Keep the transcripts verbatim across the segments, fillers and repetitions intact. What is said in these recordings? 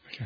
Okay.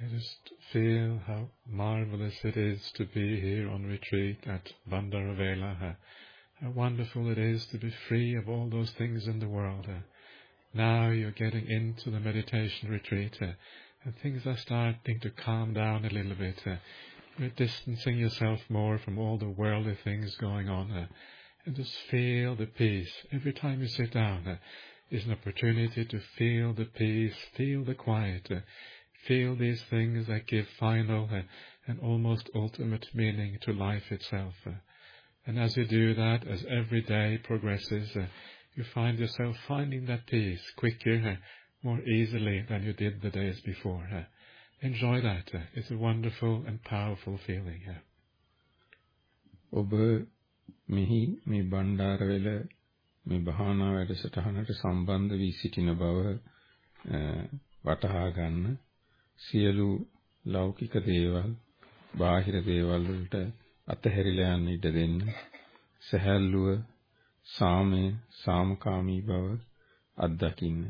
Just feel how marvelous it is to be here on retreat at Bandaravela. How, how wonderful it is to be free of all those things in the world. Uh, now you're getting into the meditation retreat, uh, and things are starting to calm down a little bit. Uh, you're distancing yourself more from all the worldly things going on, uh, and just feel the peace. Every time you sit down uh, is an opportunity to feel the peace, feel the quiet, uh, feel these things that give final uh, and almost ultimate meaning to life itself. Uh, and as you do that, as every day progresses, uh, you find yourself finding that peace quicker, uh, more easily than you did the days before. Uh, enjoy that. Uh, it's a wonderful and powerful feeling. Uh. ඔබ මෙහි මේ බණ්ඩාරවැල මේ භාවනා වැඩසටහනට සම්බන්ධ වී සිටින බව වටහා ගන්න සියලු ලෞකික දේවල් බාහිර දේවල් වලට අතහැරිලා යන්න ඉඩ දෙන්න සහැල්ලුව සාමය සාමකාමී බව අත්දකින්න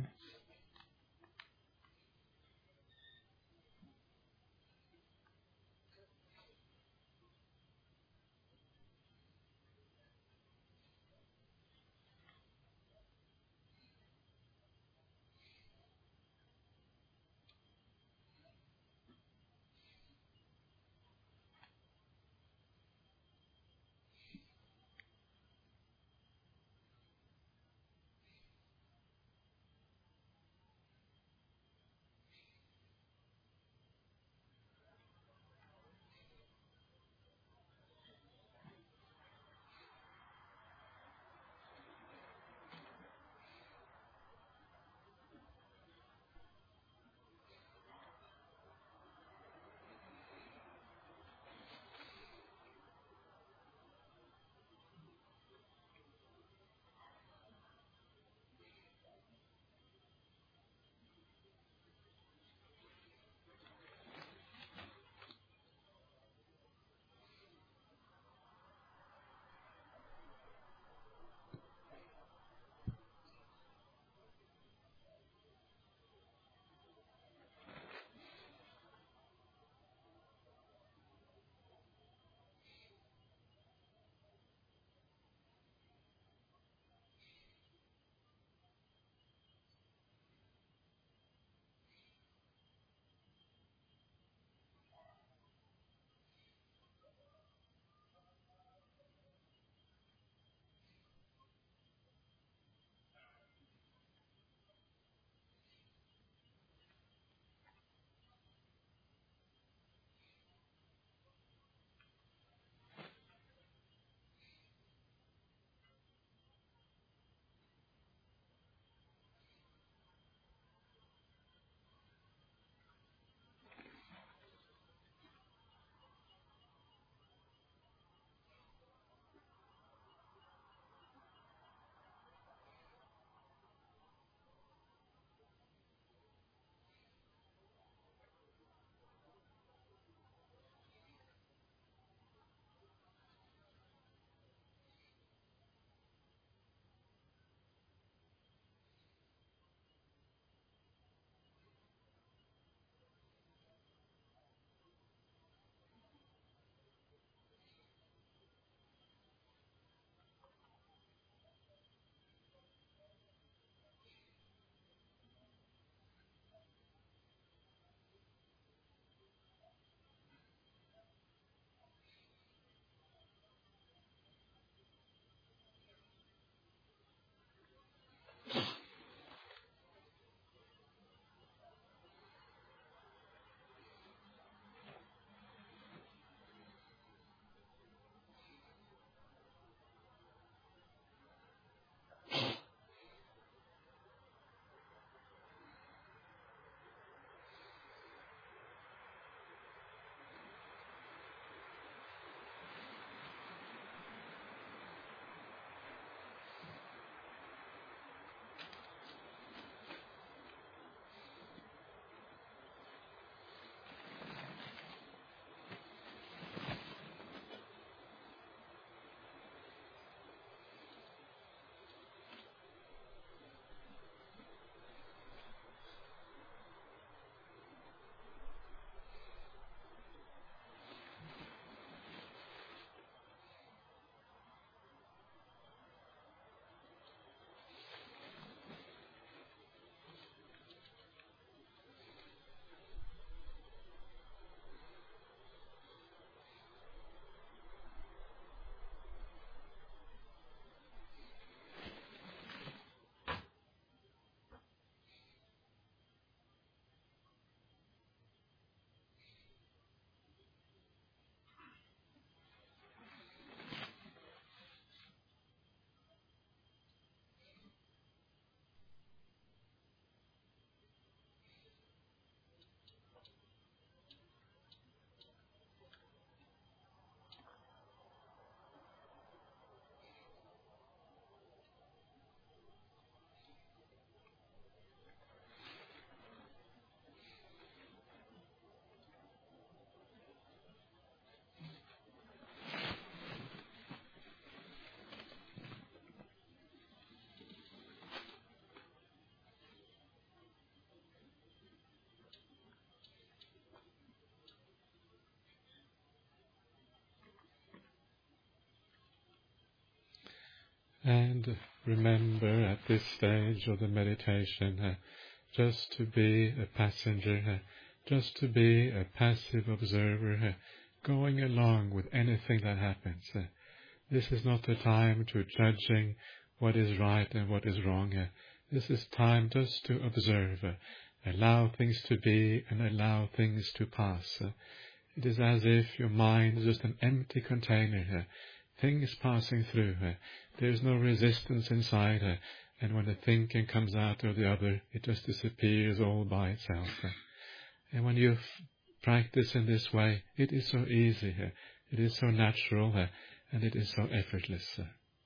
And remember at this stage of the meditation uh, just to be a passenger, uh, just to be a passive observer, uh, going along with anything that happens. Uh, this is not the time to judging what is right and what is wrong. Uh, this is time just to observe, uh, allow things to be and allow things to pass. Uh, it is as if your mind is just an empty container, uh, things passing through. Uh, there's no resistance inside, uh, and when the thinking comes out of the other, it just disappears all by itself. Uh, and when you f- practice in this way, it is so easy, uh, it is so natural, uh, and it is so effortless. Uh.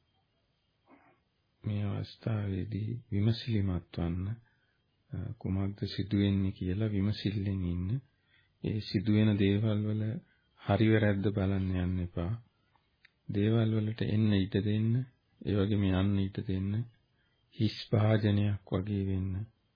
මේ අවස්ථාවේදී විමසිලිමත් වන්න කුමක්ද සිදුවෙන්නේ කියලා විමසිල්ලෙන් ඉන්න. ඒ සිදුවෙන දේවල් වල හරි වැරද්ද බලන්න යන්න එපා. දේවල් වලට එන්න ඉඩ දෙන්න, ඒ වගේම යන්න ඉඩ දෙන්න. හිස් භාජනයක් වගේ වෙන්න.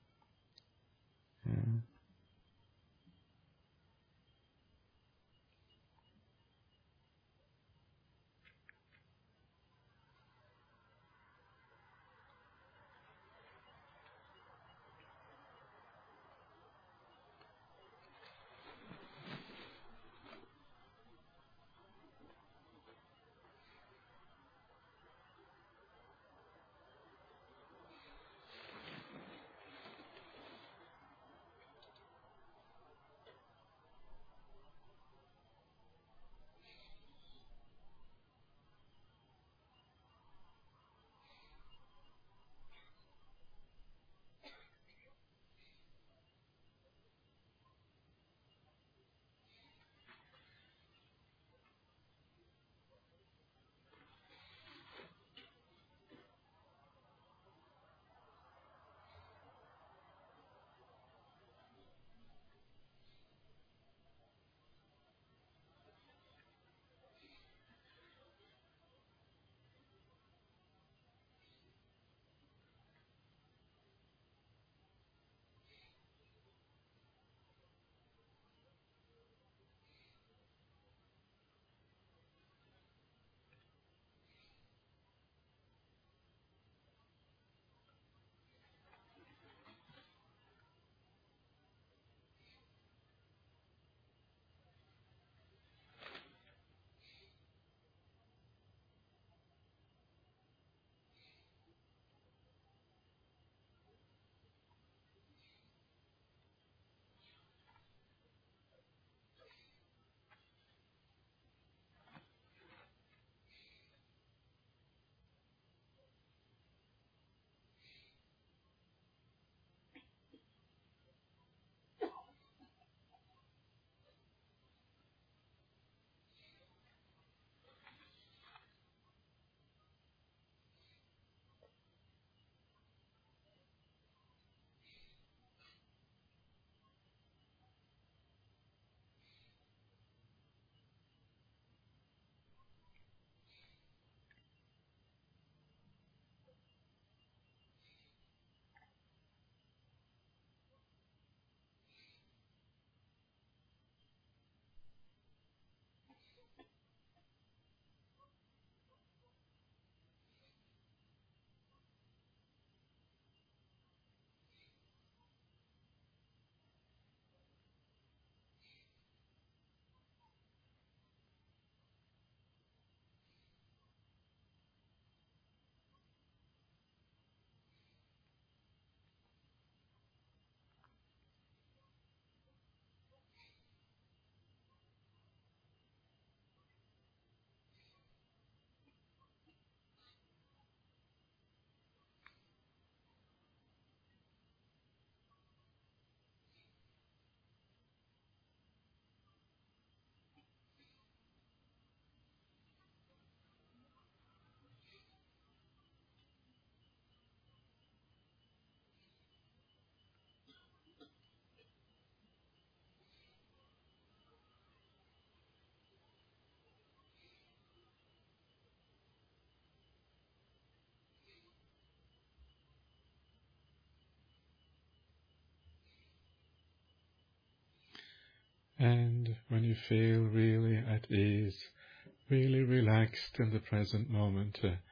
And when you feel really at ease, really relaxed in the present moment, uh,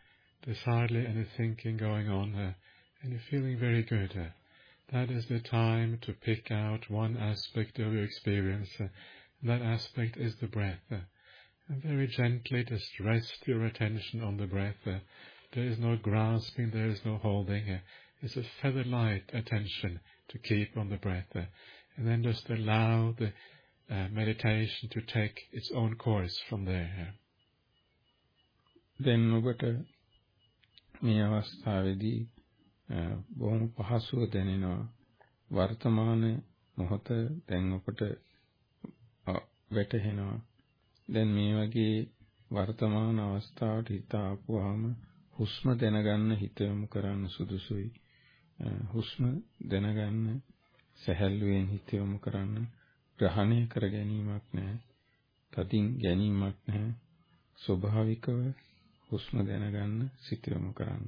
there's hardly any thinking going on, uh, and you're feeling very good. Uh, that is the time to pick out one aspect of your experience, uh, and that aspect is the breath. Uh, and very gently just rest your attention on the breath. Uh, there is no grasping, there is no holding. Uh, it's a feather-light attention to keep on the breath. Uh, and then just allow the uh, meditation to take its own course from there. දැන් ඔබට මේ අවස්ථාවේදී බොහොම පහසුව දැනෙනවා වර්තමාන මොහොත දැන් ඔබට වැටහෙනවා. දැන් මේ වගේ වර්තමාන අවස්ථාවට හිත ආපුවාම හුස්ම දැනගන්න හිත යොමු කරන්න සුදුසුයි. හුස්ම දැනගන්න සැහැල්ලුවෙන් හිත යොමු කරන්න. ග්‍රහණය කර ගැනීමක් නැහැ. තදින් ගැනීමක් නැහැ. ස්වභාවිකව හුස්ම දැනගන්න සිත යොමු කරන්න.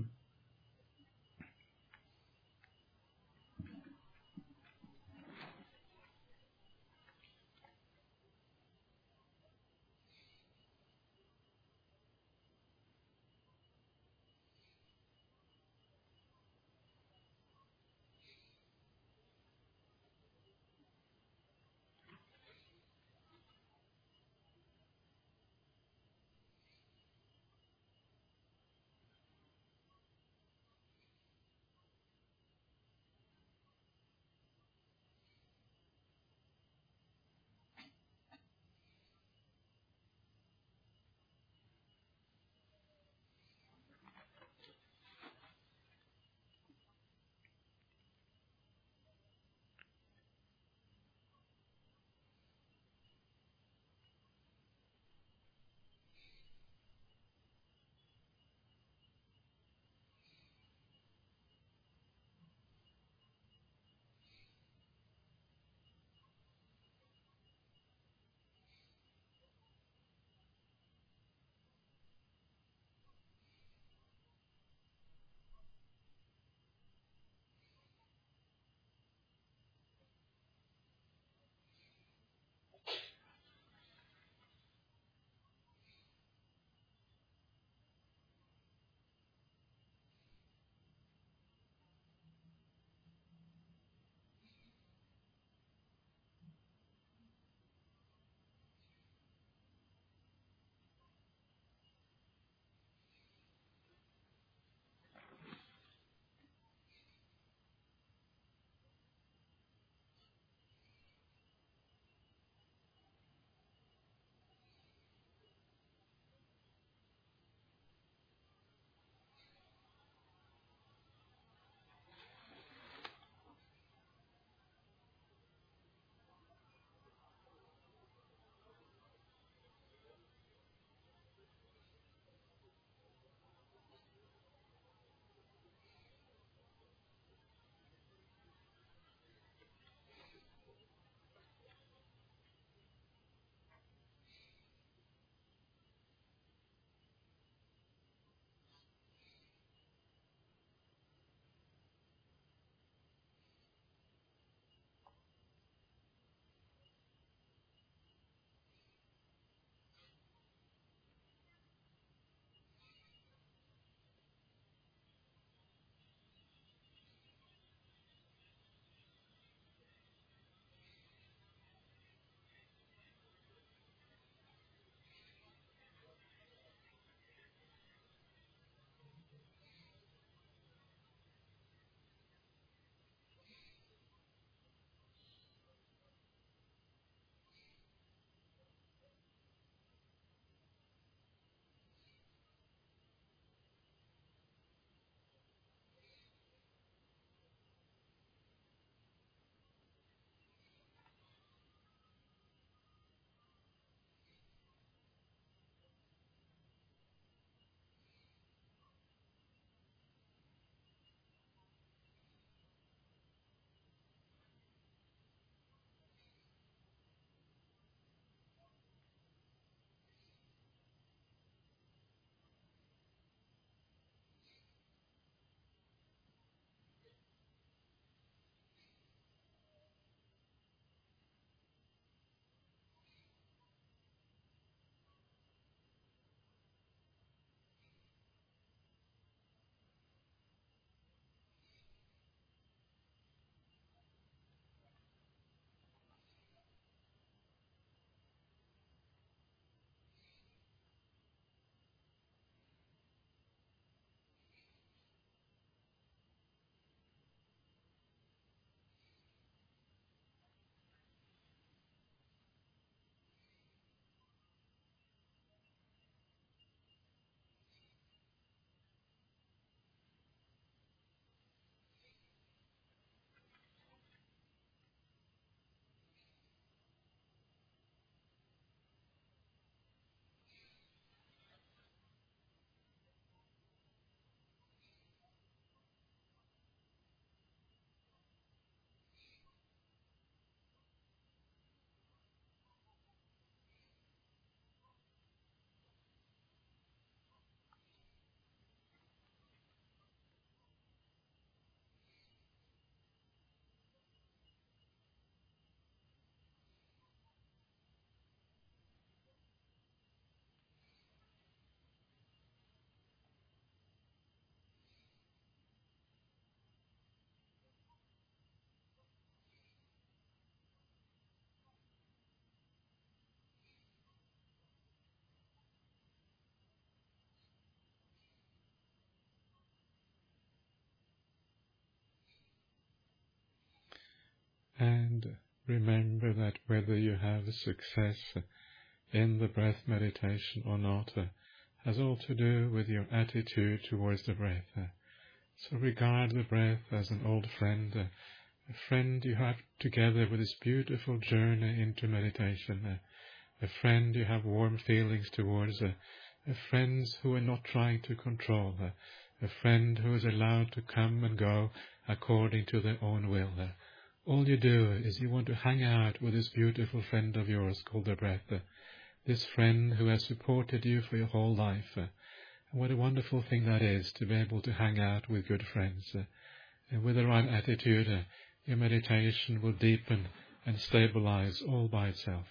And remember that whether you have success in the breath meditation or not uh, has all to do with your attitude towards the breath. Uh, so regard the breath as an old friend, uh, a friend you have together with this beautiful journey into meditation, uh, a friend you have warm feelings towards, uh, a friend who are not trying to control, uh, a friend who is allowed to come and go according to their own will. Uh, all you do is you want to hang out with this beautiful friend of yours called the breath, uh, this friend who has supported you for your whole life. Uh, and what a wonderful thing that is, to be able to hang out with good friends. Uh, and with the right attitude, uh, your meditation will deepen and stabilize all by itself.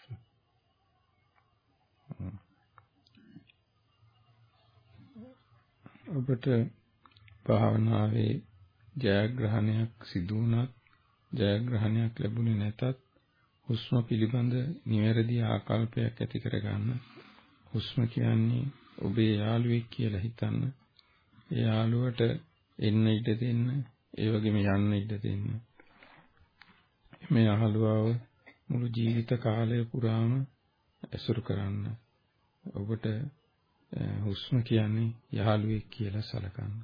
ඔබට භාවනාවේ ජයග්‍රහණයක් සිදු වුණත් ජයග්‍රහණයක් ලැබුණේ නැතත් හුස්ම පිළිබඳ නිවැරදි ආකල්පයක් ඇති කරගන්න. හුස්ම කියන්නේ ඔබේ යාළුවෙක් කියලා හිතන්න. ඒ යාළුවට එන්න ඉඩ දෙන්න, ඒ වගේම යන්න ඉඩ දෙන්න. මේ යාළුවව මුළු ජීවිත කාලය පුරාම ඇසුරු කරන්න. ඔබට හුස්ම කියන්නේ යාළුවෙක් කියලා සලකන්න.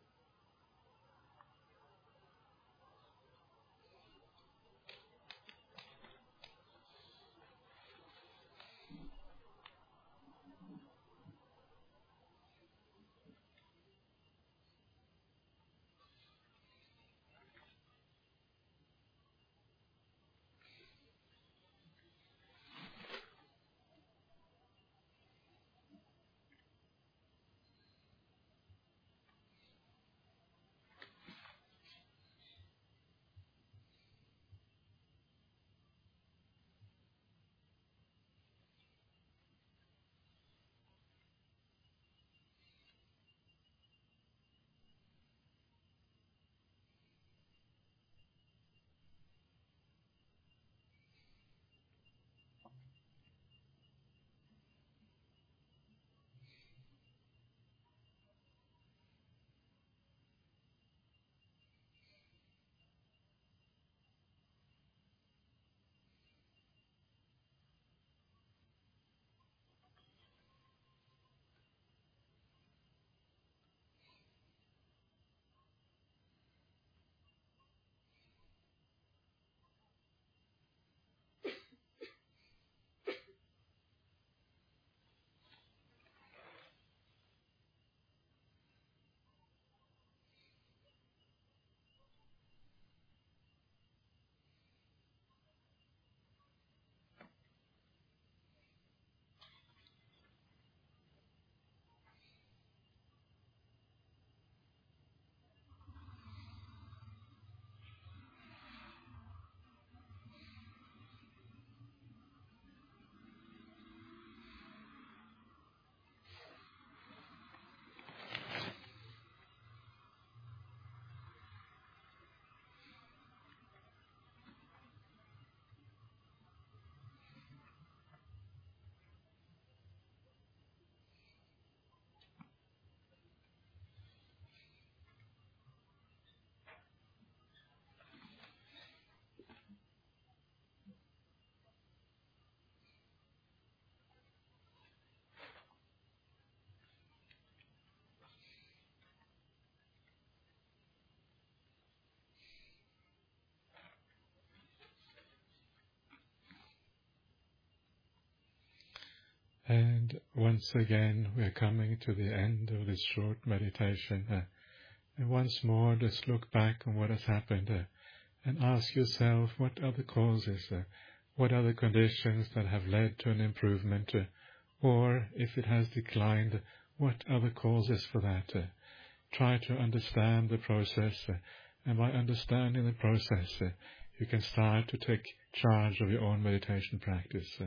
And once again, we are coming to the end of this short meditation. Uh, and once more, just look back on what has happened uh, and ask yourself, what are the causes? Uh, what are the conditions that have led to an improvement? Uh, or if it has declined, what are the causes for that? Uh, try to understand the process. Uh, and by understanding the process, uh, you can start to take charge of your own meditation practice. Uh,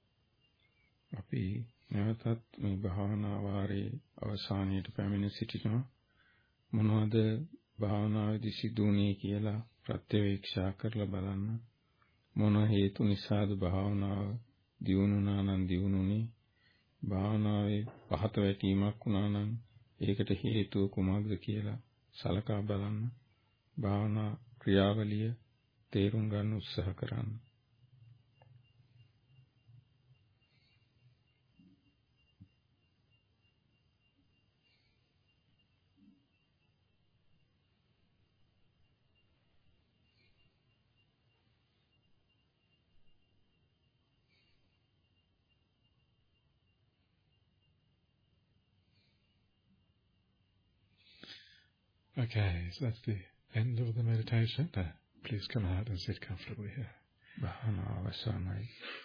අපි නැවතත් මේ භාවනා වාරයේ අවසානයට පැමිණ සිටිනවා. මොනවද භාවනාවේදී සිදුුනේ කියලා ප්‍රත්‍යවේක්ෂා කරලා බලන්න. මොන හේතු නිසාද භාවනාව දියුණුනා නම් දියුණුනේ? භාවනාවේ පහත වැටීමක් වුණා නම් ඒකට හේතුව කුමක්ද කියලා සලකා බලන්න. භාවනා ක්‍රියාවලිය තේරුම් ගන්න උත්සාහ කරන්න. Okay, so that's the end of the meditation. Uh, please come out and sit comfortably here. භාවනාව අවසන්යි.